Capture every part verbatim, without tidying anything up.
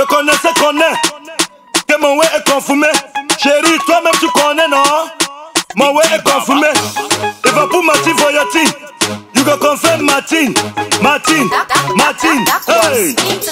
connaissais, connais que mon way est confirmé. Chérie, toi-même tu connais, non? Mon way est confirmé. Et va pour Martin Voyati. You go confirm Martin, Martin, Martin. Hey.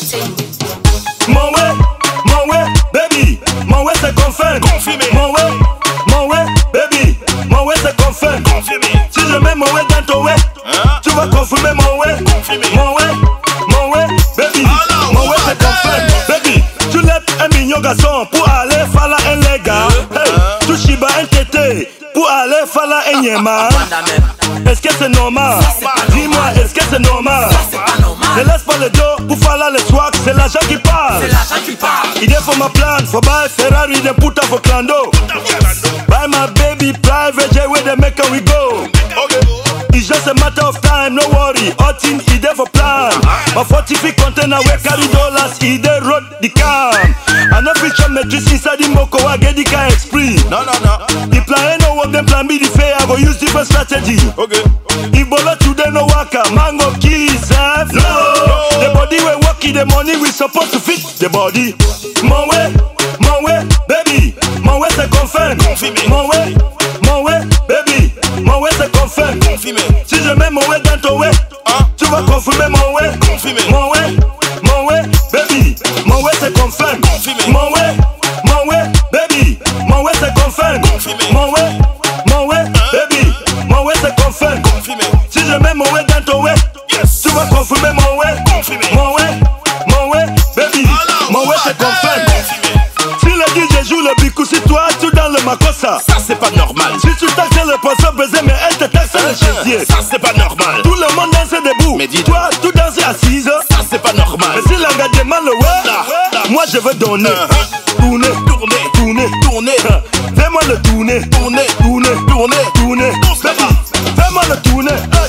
Mon way, mon way, baby. Mon way c'est confirmé. Mon way, mon way, baby. Mon way c'est confirmé. Si je mets mon way dans ton way, tu vas confirmer mon way. Mon way, mon way, baby. Mon way c'est confirmé. Baby, tu lèves un mignon garçon pour aller faire la un les gars. Hey, tu chibas un tété pour aller faire la un yéma. Est-ce que c'est normal? Dis-moi, est-ce que c'est normal? Ne laisse pas le dos pour faire là le swag, c'est l'argent qui parle. C'est l'argent qui parle. Idée for my plan, for buy Ferrari, then put up for Clando. Buy my baby private jet where they make we go. It's just a matter of time, no worry. All thing idée for plan. My forty feet container we carry dollars, idée road the cam. I no feature matrix inside the Moko, I get the car express. No, no, no. The plan no work, then plan B the fair, I go use different strategy. Okay. If Bola today no waka, mango kiss eh? No. no. The body we working, the money we supposed to fit the body. Mon way, mon way, baby. Mon way c'est confirmé. Mon way, mon way, baby. Mon way c'est confirmé. Si je mets mon way dans ton way, hein? Tu vas confirmer mon way. Mon way, mon way, baby. Mon way c'est confirmé. Mon way, mon way, baby. Mon way c'est confirmé. Mon way, mon way, baby. Mon way c'est confirmé. Si je mets mon way dans ton way, tu vas confirmer mon way. Mon way, mon way, baby. Mon way c'est confirmé. Si le D J joue le bicou, si toi tu dans le makossa, ça c'est pas normal. Si tu taxes le poisson baiser, mais elle te taxe le chétier, ça c'est pas normal. Tout le monde danse debout, mais dis toi tu danses assise, ça c'est pas normal. Mais si la gars demande le ouais, moi je veux donner. Tourner, tourner, tourner, tourner. Fais-moi le tourner, tourner, tourner, tourner, tourner. Fais-moi le tourner.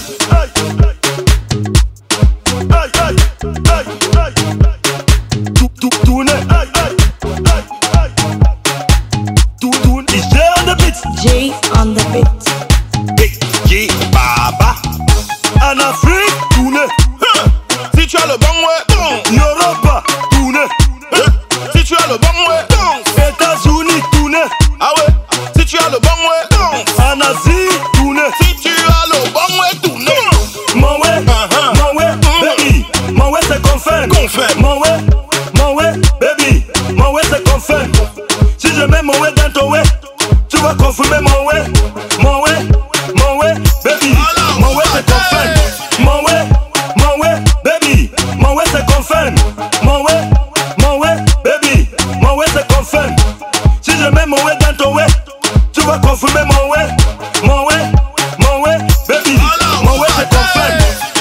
Aïe, aïe, aïe, aïe, aïe. Tourner, aïe, aïe, aïe, aïe. Tourner, is J on the beat. J on the beat. Big G, Baba. En Afrique, tourner. Si tu as le bon ouais, bon. Europa, tourner. Si tu as le bon ouais, bon. États-Unis, tourner. Ah ouais. Si tu as le bon ouais, bon. En Asie, tourner. Si tu as le bon ouais, tourner. Mon way, mon way, baby. Mon way c'est confirmé. Mon way, mon way, baby. Mon way c'est confirmé. Si je mets mon way dans ton way, tu vas confirmer mon way. Mon way, mon way, baby. Mon way c'est confirmé. Mon way, mon way, baby. Mon way c'est confirmé. Mon way, mon way, baby. Mon way c'est confirmé. Si je mets mon way dans ton way, tu vas confirmer mon way. Mon way, mon way, baby. Mon way c'est confirmé.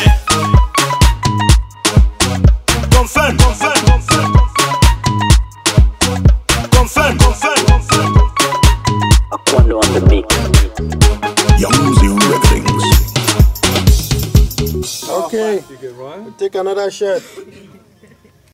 Confirme, confirme, confirme. Confirme, confirme, confirme. Aquando on the beat. Young Zero Recordings. Okay, we'll take another shot.